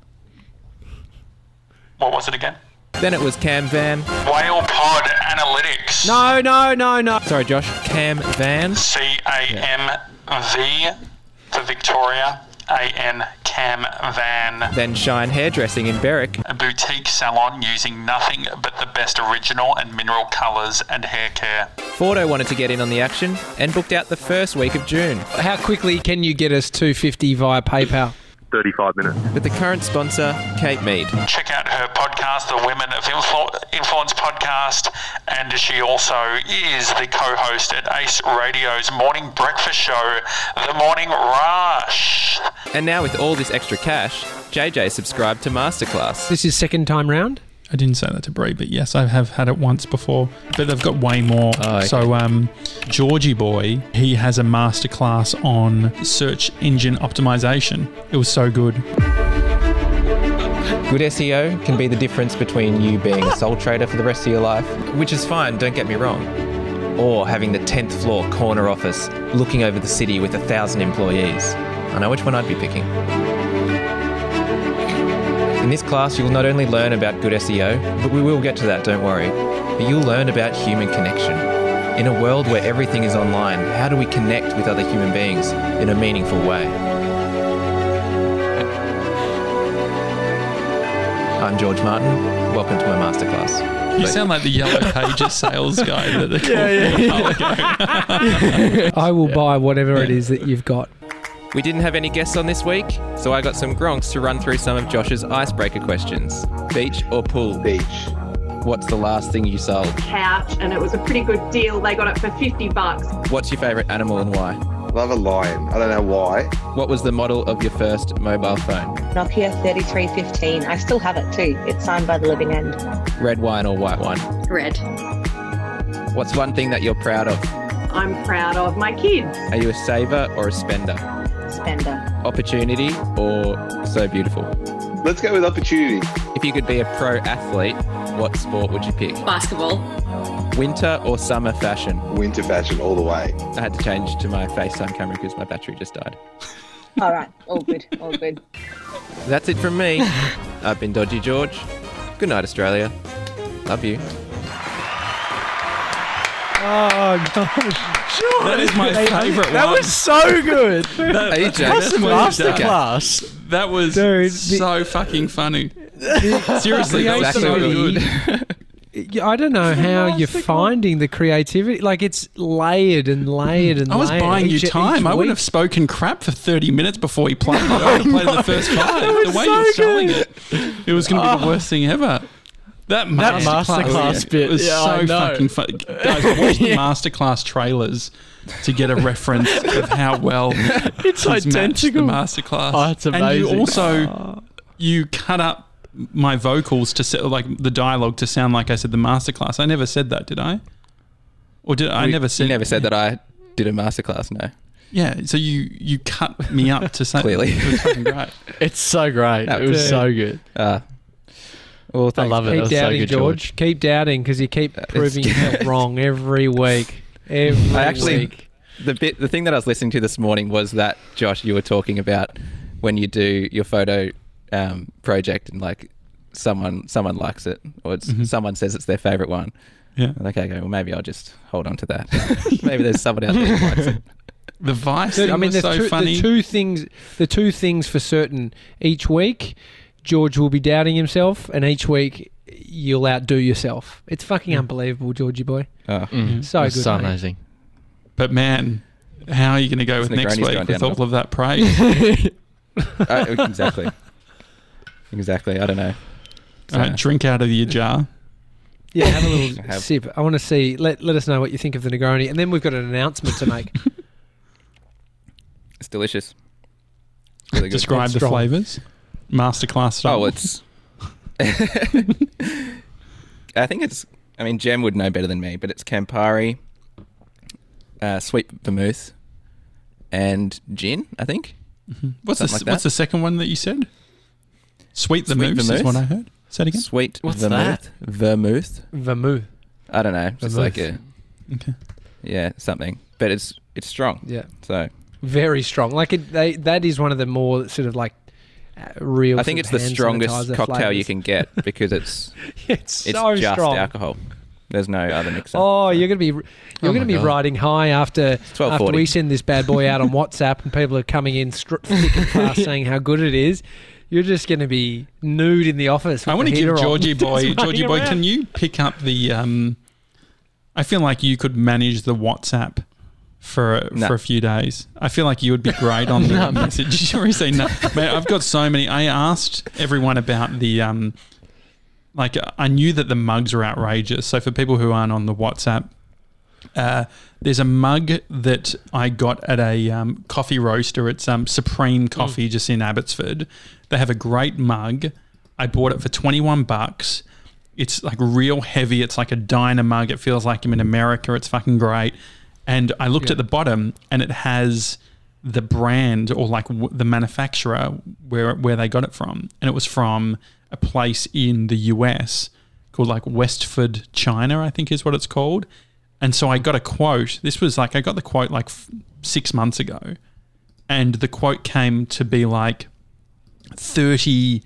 What was it again? Then it was Cam Van. WhalePod Analytics. No, no, no, no. Sorry, Josh. Cam Van. C A M V for Victoria. A N Cam Van. Then Shine Hairdressing in Berwick. A boutique salon using nothing but the best original and mineral colours and hair care. Fordo wanted to get in on the action and booked out the first week of June. How quickly can you get us two hundred fifty via PayPal? thirty-five minutes. With the current sponsor, Kate Mead. Check out her podcast, the Women of Influ- Influence podcast, and she also is the co-host at Ace Radio's morning breakfast show, The Morning Rush. And now with all this extra cash, J J subscribed to Masterclass. This is second time round? I didn't say that to Brie, but yes, I have had it once before. But they've got way more. Oh, okay. So, um, Georgie Boy, he has a masterclass on search engine optimization. It was so good. Good S E O can be the difference between you being a sole trader for the rest of your life, which is fine, don't get me wrong, or having the tenth floor corner office looking over the city with a thousand employees. I know which one I'd be picking. In this class, you'll not only learn about good S E O, but we will get to that, don't worry, but you'll learn about human connection. In a world where everything is online, how do we connect with other human beings in a meaningful way? I'm George Martin. Welcome to my masterclass. You sound like the Yellow Pages sales guy that they called yeah, yeah. I will buy whatever it is that you've got. We didn't have any guests on this week, so I got some gronks to run through some of Josh's icebreaker questions. Beach or pool? Beach. What's the last thing you sold? Couch, and it was a pretty good deal. They got it for fifty bucks. What's your favourite animal and why? Love a lion. I don't know why. What was the model of your first mobile phone? Nokia thirty-three fifteen. I still have it too. It's signed by the living end. Red wine or white wine? Red. What's one thing that you're proud of? I'm proud of my kids. Are you a saver or a spender? Spender. Opportunity or so beautiful? Let's go with opportunity. If you could be a pro athlete, what sport would you pick? Basketball. Winter or summer fashion? Winter fashion all the way. I had to change to my FaceTime camera because my battery just died. All right. All good. All good. That's it from me. I've been Dodgy George. Good night, Australia. Love you. Oh, God. That is my favourite That one. was so good. That, Are you joking? that's what you done. Masterclass. That was Dude, the- so fucking funny. Seriously, that was Exactly so what good. Yeah, I don't know how you're finding the creativity. Like, it's layered and layered and I was layered. buying you Each- time. each I wouldn't week. have spoken crap for thirty minutes before he played it. I would have played the first five. The way so you were selling it, it was going to be the worst thing ever. That That masterclass, masterclass bit, was yeah, so I know. fucking fun. Guys, watch the masterclass trailers to get a reference of how well It's he's matched the identical. masterclass. Oh, it's And amazing. you also you cut up my vocals to set, like the dialogue to sound like I said the masterclass. I never said that, did I? Or did I We- never said? You never said that I did a masterclass, no. Yeah, so you you cut me up to say Clearly. it was fucking great. It's so great. That It was was- so good. Uh, well, I thanks. love it. That Keep was so doubting, good, George. George. Keep doubting because you keep it's proving good. yourself wrong every week. Every I actually- week. The bit, the thing that I was listening to this morning was that, Josh, you were talking about when you do your photo um, project and like someone someone likes it or it's, Mhm. someone says it's their favourite one. Yeah. I'm like, okay, well, maybe I'll just hold on to that. Maybe there's someone out there who likes it. The Vice Dude, thing I mean, was the, so two, funny. the two things, the two things for certain. Each week, George will be doubting himself, and each week you'll outdo yourself. It's fucking unbelievable, Georgie boy. Oh. Mm. So It was good, so mate. amazing. But man, how are you going to go with This next Negroni's week going with down all of that praise? Uh, exactly. Exactly. I don't know. All right, drink out of your jar. Yeah, have a little Have- sip. I want to see. Let let us know what you think of the Negroni, and then we've got an announcement to make. It's delicious. It's really good. Describe It's the strong. flavours. Masterclass style. Oh, it's. I think it's. I mean, Jem would know better than me, but it's Campari, uh, sweet vermouth, and gin. I think. what's the something like what's that. the second one that you said? Sweet Sweet vermouth is vermouth? what I heard. Say it again. Sweet What's vermouth. Vermouth. Vermouth. I don't know. Just Vermouth. like a Okay. yeah something, but it's it's strong. Yeah, So very strong. Like it, they, that is one of the more sort of like uh, real. I think sort it's of the hand strongest sanitizer cocktail you flavours. can get because it's It's, it's so just strong. alcohol. There's no other mixer. Oh, you're gonna be you're Oh gonna my be God. riding high after twelve after forty. we send this bad boy out on WhatsApp and people are coming in stri- thick and fast saying how good it is. You're just going to be nude in the office. I with want to the give heater on, Georgie just boy. running Georgie boy, around. can you pick up the? Um, I feel like you could manage the WhatsApp for No. for a few days. I feel like you would be great on the message. You already say no. Man, I've got so many. I asked everyone about the. Um, like I knew that the mugs are outrageous. So for people who aren't on the WhatsApp, uh, there's a mug that I got at a um, coffee roaster. It's um, Supreme Coffee, just in Abbotsford. They have a great mug. I bought it for twenty-one bucks. It's like real heavy. It's like a diner mug. It feels like I'm in America. It's fucking great. And I looked Yeah. at the bottom, and it has the brand or like w- the manufacturer where where they got it from, and it was from a place in the U S called like Westford China, I think is what it's called. And so I got a quote. This was like I got the quote like f- six months ago, and the quote came to be like thirty,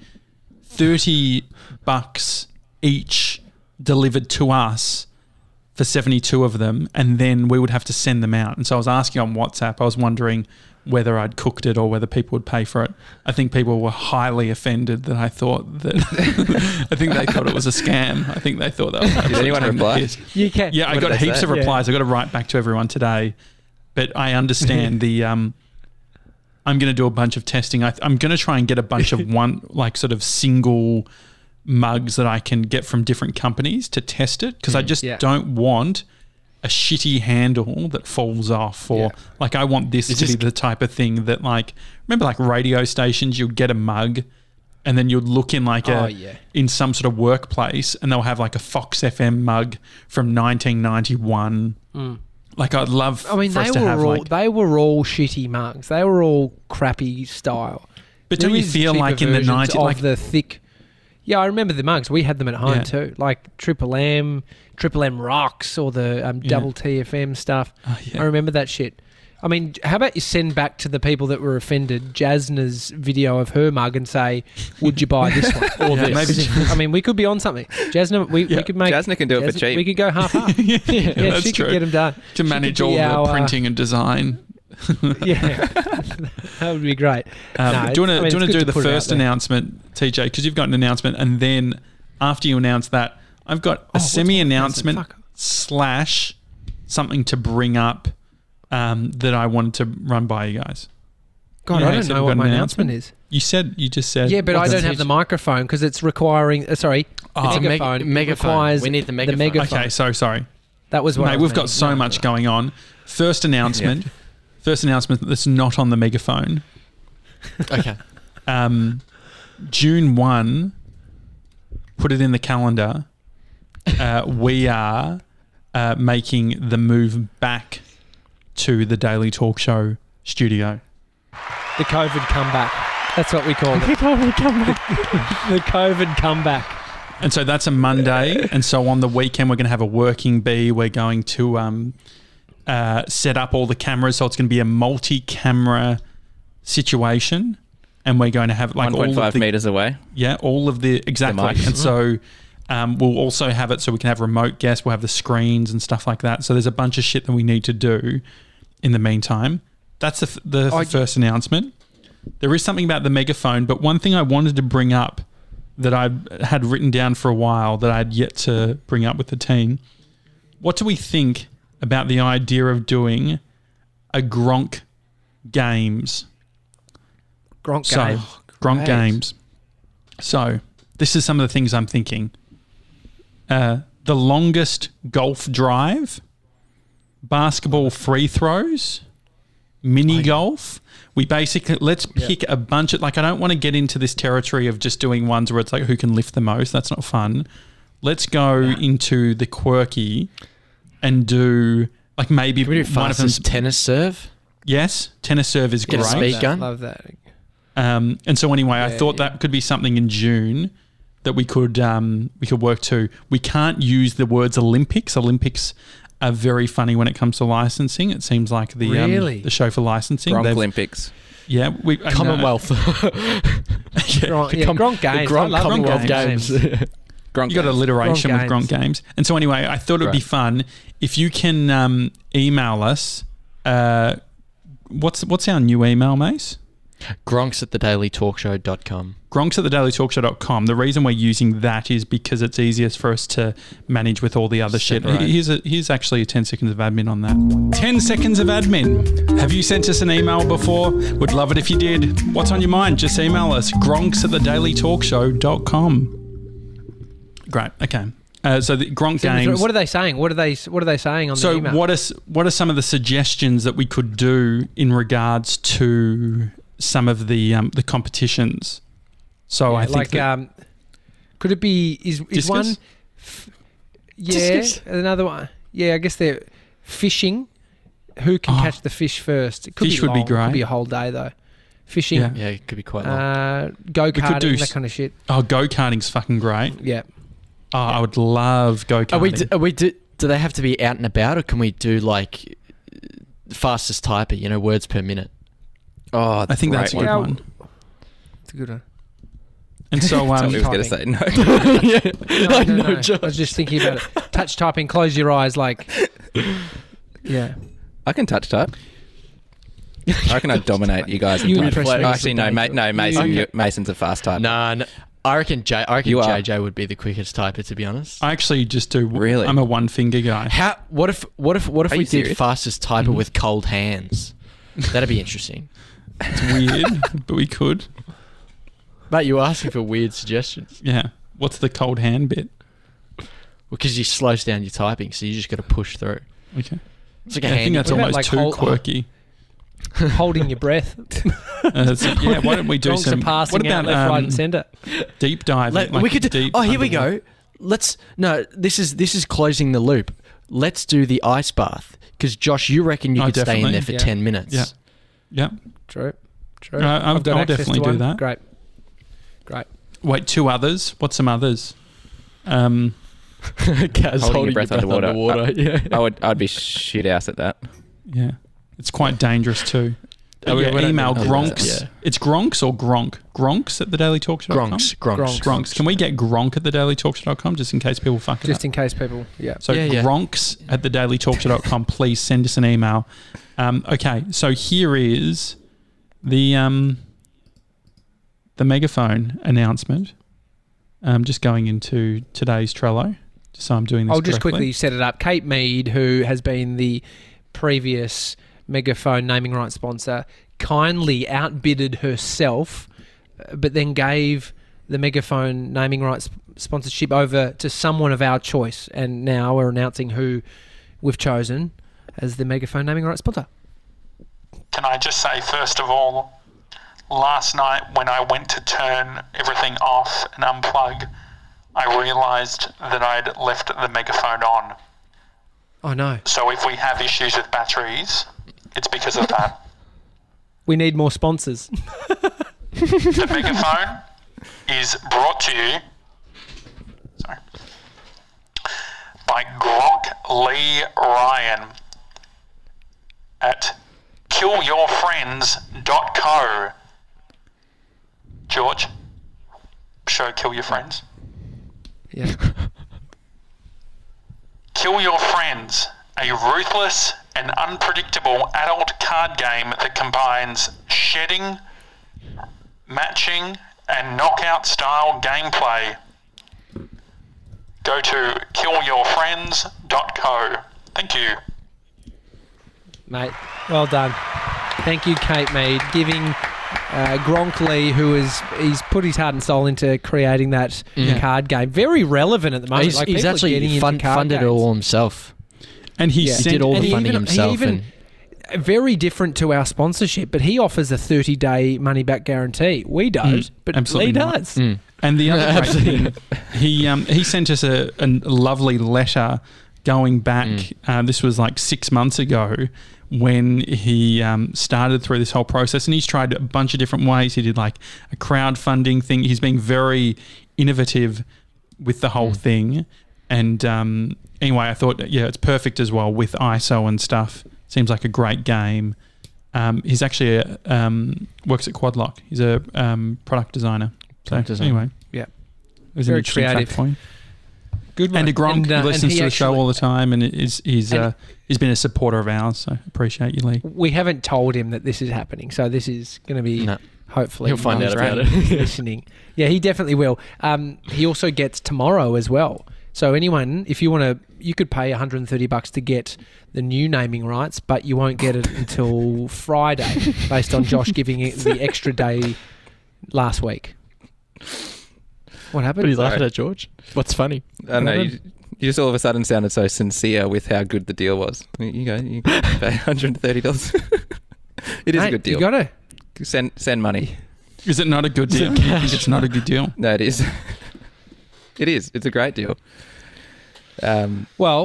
thirty bucks each delivered to us for seventy-two of them, and then we would have to send them out. And so I was asking on WhatsApp, I was wondering whether I'd cooked it or whether people would pay for it. I think people were highly offended that I thought that I think they thought it was a scam. I think they thought that was Did anyone reply? You can. Yeah, I What got did they heaps say? of replies. I got to write back to everyone today, but I understand the. Um, I'm going to do a bunch of testing. I, I'm going to try and get a bunch of one like sort of single mugs that I can get from different companies to test it because I just Yeah. don't want a shitty handle that falls off or Yeah. like I want this It's to be just- the type of thing that like remember like radio stations you'd get a mug and then you'd look in like a Oh, yeah. in some sort of workplace and they'll have like a Fox F M mug from nineteen ninety-one. Like I'd love I mean, for they us to were have all like they were all shitty mugs. They were all crappy style. but There don't you is feel cheaper like in the versions nineties of like the thick? Yeah, I remember the mugs. We had them at home Yeah. too, like Triple M, Triple M Rocks, or the um, Yeah. Double T F M stuff. Oh, yeah. I remember that shit. I mean, how about you send back to the people that were offended Jasna's video of her mug and say, "Would you buy this one or Yeah, this?" maybe- I mean, we could be on something. Jasna, we, Yeah. we could make. Jasna can do it for Jasna- cheap. We could go half half. yeah, yeah, that's she true. could get them done. to She manage could all be the our, uh, printing and design. Yeah, that would be great. Um, No, do you want I mean, to it's do good to the put it out first there. announcement, T J? Because you've got an announcement, and then after you announce that, I've got a Oh, what's my semi-announcement announcement? Fuck. slash something to bring up um, that I wanted to run by you guys. God, Yeah, I you don't said know you've what got my an announcement is. You said you just said Yeah, but I what's don't the- have the microphone because it's requiring. Uh, sorry, Oh. it's a Meg- megaphone. It megaphone. requires We need the megaphone. megaphone. Okay, so sorry, That was what I mate. was We've got meaning. so No, much no. going on. First announcement. First announcement that's not on the megaphone. Okay. Um, June first, put it in the calendar. Uh, we are uh, making the move back to the Daily Talk Show studio. The COVID comeback. That's what we call it. The COVID comeback. the COVID comeback. And so that's a Monday. And so on the weekend, we're going to have a working bee. We're going to um, uh, set up all the cameras. So it's going to be a multi-camera situation. And we're going to have like One all point of five the meters away. Yeah, all of the exactly, mics. and so um, we'll also have it so we can have remote guests. We'll have the screens and stuff like that. So there's a bunch of shit that we need to do in the meantime. That's the, f- the Oh, first announcement. There is something about the megaphone, but one thing I wanted to bring up that I had written down for a while that I had yet to bring up with the team. What do we think about the idea of doing a Gronk Games? Gronk So, game. Gronk Great. Games. So, this is some of the things I'm thinking. Uh, the longest golf drive, basketball free throws, mini golf. We basically, let's pick a bunch of, like, I don't want to get into this territory of just doing ones where it's like who can lift the most. That's not fun. Let's go into the quirky and do, like, maybe Can we do one of them. fastest tennis serve? Yes, tennis serve is Get a great. speed Love gun? that. Love that. Um, and so anyway, I Yeah, thought yeah. that could be something in June that we could um, we could work to. We can't use the words Olympics. Olympics are very funny when it comes to licensing. It seems like the Really? um, the show for licensing. Gronk they've- Olympics. Yeah, we I know. Commonwealth. Gronk, yeah, Com- Gronk games. The I Gronk love Commonwealth Gronk Games. Gronk You got Games. alliteration Gronk with Gronk Games. And so anyway, I thought it'd be Right. fun if you can um, email us. Uh, what's what's our new email, Mace? Gronks at the daily talk show dot com. Gronks at the daily talk show dot com. The reason we're using that is because it's easiest for us to manage with all the other shit. Separate. Here's, a, here's actually a ten seconds of admin on that. ten seconds of admin. Have you sent us an email before? Would love it if you did. What's on your mind? Just email us. Gronks at the daily talk show dot com. Great. Okay. Uh, so the Gronk Games. What are they saying? What are they? What are they saying on the So email? what are, s- what are some of the suggestions that we could do in regards to some of the um, the competitions? So Yeah, I think like, that- um, could it be? Is is Discus? one? F- yeah, Discus? another one. Yeah, I guess they're fishing. who can Oh. catch the fish first. It could Fish be would be long. It could great. be a whole day though. Fishing, Yeah. Yeah, it could be quite long. uh, go could do karting, s- that kind of shit. Oh, go karting's fucking great. Yeah. Oh, I would love go karting. Are we? Do, are we? Do, do they have to be out and about, or can we do like fastest typer? You know, words per minute. Oh, I think great that's a good Yeah. one. It's a good one. And so, That's um, what we was going to say. No. No, I no, know, no. Josh. I was just thinking about it. Touch typing, close your eyes, like. Yeah. I can touch type. I reckon I'd dominate you guys. You in impress type. me. Oh, actually, no, ma- no, Mason. You- You, Mason's a fast type. Nah, no, I reckon. J, I reckon You are. J J would be the quickest typer, to be honest. I actually just do. Really? I'm a one finger guy. How? What if? What if? What if Are we you did serious? fastest typer with cold hands? That'd be interesting. It's weird, but we could. Mate, you were asking for weird suggestions. Yeah. What's the cold hand bit? Because you slows down your typing, so you just got to push through. Okay. It's like a I think handy. that's What about, almost like, too hold- quirky. Holding your breath. Uh, that's- yeah. Why don't we do Donks some? are passing What out about left, right, um, and centre. deep diving? Let- like we could do. deep Oh, here we underwater? go. Let's no. This is this is closing the loop. Let's do the ice bath because Josh, you reckon you Oh, could stay in definitely. there for Yeah. ten minutes? Yeah. Yeah. True. True. Uh, I'll- I've got I'll access definitely to do one. that. Great. Great. Wait, two others. What's some others? Um, Kaz Holding your breath underwater. underwater. Yeah. I would. I'd be shit ass at that. yeah, it's quite dangerous too. Oh, we- yeah, we don't email do that, Gronks. yeah. It's Gronks or Gronk. Gronks at the daily talk show dot com? Gronks, Gronks, Gronks. Gronks. Can we get Gronk at the daily talk show dot com just in case people fuck it Just up? in case people. Yeah. So Yeah, yeah. Gronks at the daily talk show dot com. Please send us an email. Um, okay, so here is the um, the megaphone announcement. Um, just going into today's Trello. Just so I'm doing this I'll just correctly. quickly set it up. Kate Mead, who has been the previous Megaphone naming rights sponsor, kindly outbidded herself, uh, but then gave the Megaphone naming rights sponsorship over to someone of our choice. And now we're announcing who we've chosen as the Megaphone naming rights sponsor. Can I just say, first of all, last night when I went to turn everything off and unplug, I realised that I'd left the megaphone on. Oh, no. So if we have issues with batteries, it's because of that. We need more sponsors. The megaphone is brought to you sorry, by Gronk Lee Ryan at kill your friends dot co. George, show Kill Your Friends. Yeah. Kill Your Friends, a ruthless and unpredictable adult card game that combines shedding, matching, and knockout style gameplay. Go to kill your friends dot co. Thank you. Mate, well done. Thank you, Kate Mead, giving uh, Gronk Lee, who is he's put his heart and soul into creating that Yeah. card game. Very relevant at the moment. He's, Like, he's people are actually getting into fund, card funded it games. all himself. And he Yeah. He sent did all And the he funding even- he himself. even- and Very different to our sponsorship, but he offers a thirty-day money-back guarantee. We don't, Mm, but absolutely Lee not. does. Mm. And the other great Absolutely. thing, he um, he sent us a, a lovely letter going back. Mm. Uh, this was like six months ago when he um, started through this whole process, and he's tried a bunch of different ways. He did like a crowdfunding thing. He's been very innovative with the whole Mm. thing. And um, anyway, I thought, yeah, it's perfect as well with I S O and stuff. Seems like a great game. Um, he's actually a, um, works at Quadlock. He's a um, product designer. So Product designer. anyway, Yeah. it was Very an interesting fact creative. for you. Good one. And a Gronk And, uh, who listens and he to the show actually- all the time, and is he's And- uh, he's been a supporter of ours. So appreciate you, Lee. We haven't told him that this is happening, so this is going to be No. hopefully He'll find out about mainstream it. listening. Yeah, he definitely will. Um, he also gets tomorrow as well. So anyone, if you want to, you could pay one hundred thirty bucks to get the new naming rights, but you won't get it until Friday, based on Josh giving it the extra day last week. What happened? What are you Sorry. laughing at, George? What's funny? I don't know. What You, you just all of a sudden sounded so sincere with how good the deal was. You go, you pay one hundred thirty dollars. It is Mate, a good deal. You got to. Send send money. Is it not a good deal? I think it's not a good deal. No, it is. It is. It's a great deal. Um, Well,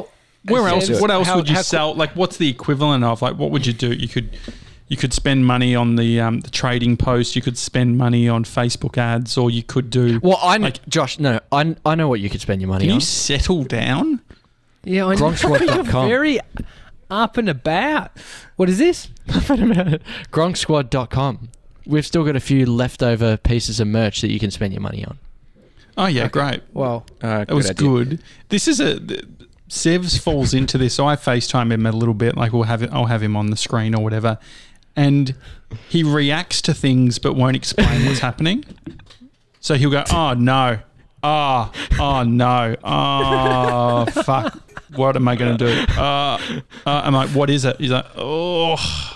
Where It else? says What else how- would you how sell? Like, what's the equivalent of? Like, what would you do? You could, you could spend money on the um, the trading post. You could spend money on Facebook ads, or you could do. Well, I like, Josh, no, I I know what you could spend your money can on. you settle down? Yeah, I know. Gronk Squad dot com. You're very up and about. What is this? Gronk Squad dot com. We've still got a few leftover pieces of merch that you can spend your money on. Oh yeah, great. Well, Uh, It was idea. good. This is a Sevs falls into this. So I FaceTime him a little bit, like we'll have it, I'll have him on the screen or whatever, and he reacts to things but won't explain what's happening. So he'll go, "Oh no, oh, oh no, oh fuck, what am I going to do?" Uh, uh, I'm like, "What is it?" He's like, "Oh,"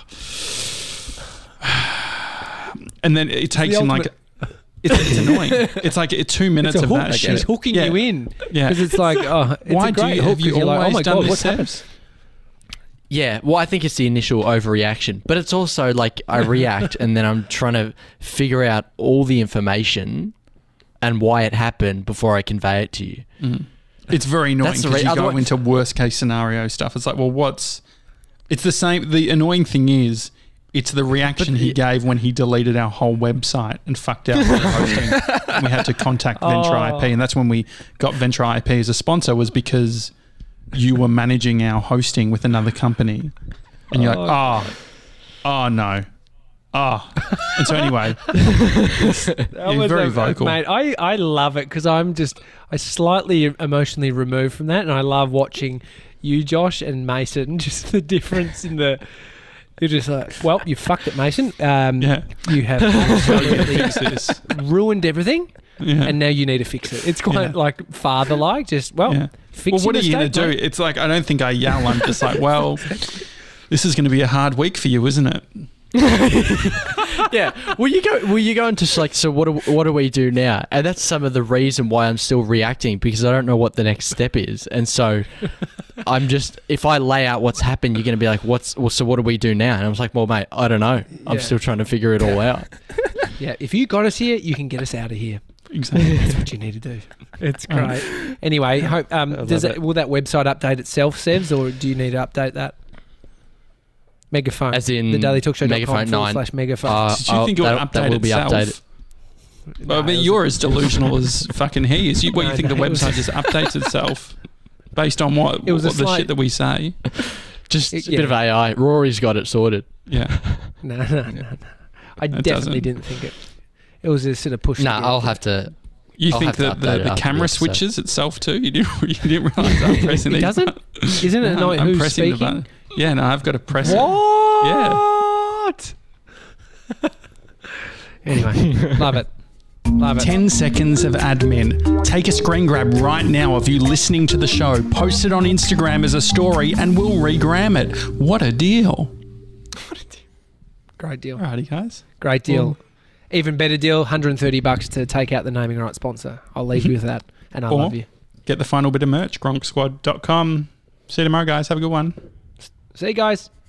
and then it takes him like. It's, it's annoying. It's like uh, two minutes it's a of hook. that. She's shit. hooking Yeah. you in. Yeah. Because it's like, oh, it's Why a do great you hook have you 'cause you're like, always oh my done God, this, what's happened? Sevs? Yeah, well, I think it's the initial overreaction, but it's also like I react and then I'm trying to figure out all the information and why it happened before I convey it to you. Mm. It's very annoying That's the because re- you go otherwise- into worst case scenario stuff. It's like, well, what's? It's the same. The annoying thing is, it's the reaction he gave when he deleted our whole website and fucked out the hosting. And we had to contact Venture Oh. I P, and that's when we got Venture I P as a sponsor. Was because you were managing our hosting with another company, and you're like, oh, oh no. Oh. And so anyway, That you're was very a- vocal. Mate, I, I love it because I'm just, I slightly emotionally removed from that, and I love watching you, Josh, and Mason, just the difference in the, you're just like, well, you fucked it, Mason. Um, Yeah. You have Fix this. ruined everything, Yeah. and now you need to fix it. It's quite Yeah. like father-like, just, well, Yeah. fix Well, your what are you going to mistake, do? mate. It's like, I don't think I yell. I'm just like, well, this is going to be a hard week for you, isn't it? Yeah, well, you go. Well, you go into like, so what? Do, what do we do now? And that's some of the reason why I'm still reacting because I don't know what the next step is, and so I'm just. If I lay out what's happened, you're going to be like, "What's? Well, so what do we do now?" And I was like, "Well, mate, I don't know. I'm Yeah. still trying to figure it all out." Yeah, if you got us here, you can get us out of here. Exactly. That's what you need to do. It's great. Anyway, hope, um, I does love it, it. will that website update itself, Sevs, or do you need to update that? Megaphone. As in the daily talk show Megaphone nine. slash megaphone. Uh, Did you I'll- think it would that- update that will be itself? updated. Well, No, but it was you're a- as delusional as fucking he is. You, what, you No, think no, the it was- website just updates itself based on what, It was a what the slight- shit that we say? Just It- a bit of A I. Rory's got it sorted. Yeah. no, no, no, no. I It definitely doesn't. didn't think it. It was a sort of push. Nah, to get I'll it. have to. You I'll think have to that update the, it the after camera the episode. switches itself too? You didn't, you didn't realise I'm pressing It these doesn't? buttons? Isn't it No, annoying I'm who's pressing the speaking? button. Yeah, no, I've got to press it. What? Anyway, love it. Love it. ten seconds of admin. Take a screen grab right now of you listening to the show. Post it on Instagram as a story and we'll regram it. What a deal. Great deal. Alrighty, guys. Great deal. Even better deal, one hundred thirty bucks to take out the naming right sponsor. I'll leave you with that. And I Or love you. Get the final bit of merch, gronk squad dot com. See you tomorrow, guys. Have a good one. See you guys.